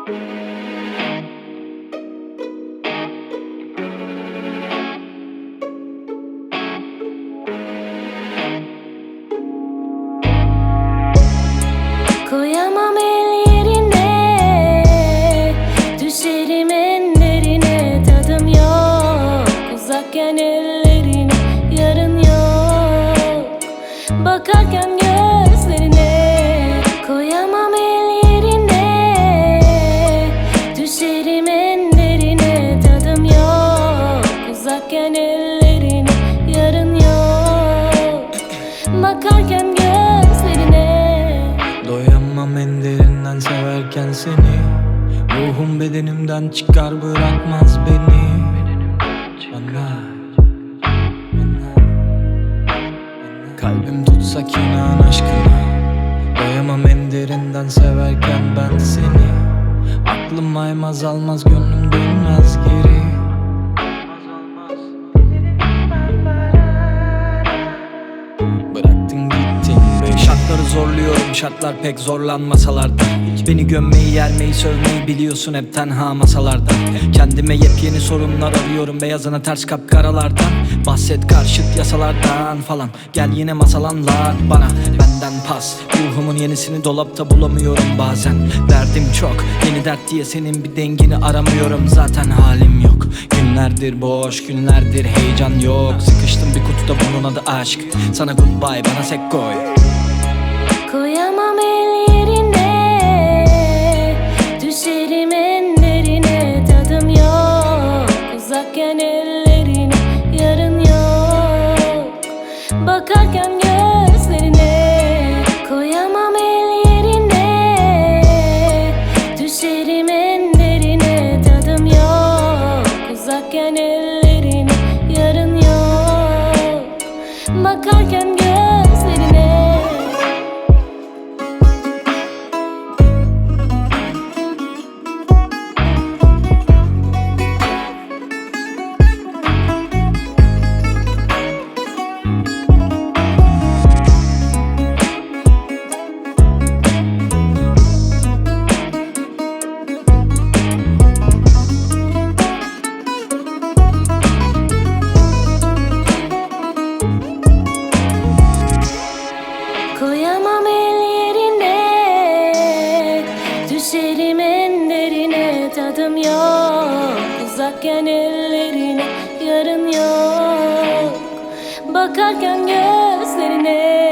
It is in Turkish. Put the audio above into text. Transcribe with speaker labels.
Speaker 1: Koyamam el yerine, düşerim en derine. Tadım yok, uzakken ellerine, yarın yok. Bakarken gözlerine, koyamam el yerine, düşerim en derine. Tadım yok, uzakken ellerine, yarın yok. Bakarken gözlerine.
Speaker 2: Doyamam en derinden severken seni. Ruhum bedenimden çıkar bırakmaz beni. Kalbim tutsak inan aşkına. Doyamam en derinden severken ben seni. Aklım aymaz almaz, gönlüm dönmez geri. Bıraktın gittin be. Şartları zorluyorum, şartlar pek zorlanmasalar da. Beni gömmeyi, yermeyi, sövmeyi biliyorsun hep tenha masalarda. Kendime yepyeni sorunlar arıyorum, beyazına ters kapkaralardan. Bahset karşıt yasalardan falan. Gel yine masalanlar bana, benden pas. Ruhumun yenisini dolapta bulamıyorum bazen. Derdim çok, yeni dert diye senin bir dengini aramıyorum. Zaten halim yok. Günlerdir boş, günlerdir heyecan yok. Sıkıştım bir kutuda, bunun adı aşk. Sana goodbye, bana sek koy.
Speaker 1: Koyamam el yerine, düşerim en derine. Tadım yok, uzakken ellerine, yarın yok. Bakarken gözlerine, koyamam el yerine, düşerim en derine. Tadım yok, uzakken ellerine, yarın yok. Bakarken gözlerine. Koyamam el yerine, düşerim en derine. Tadım yok, uzakken ellerine, yarın yok. Bakarken gözlerine.